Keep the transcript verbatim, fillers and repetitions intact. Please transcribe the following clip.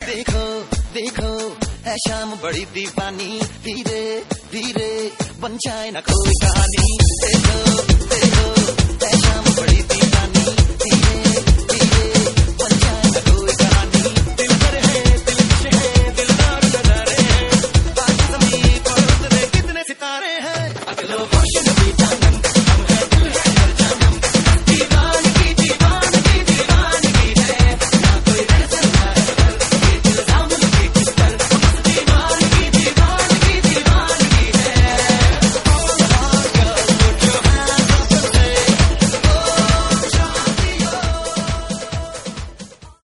देखो देखो है शाम बड़ी दीवानी, धीरे धीरे बन जाए ना कोई कहानी। देखो देखो है शाम बड़ी दीवानी।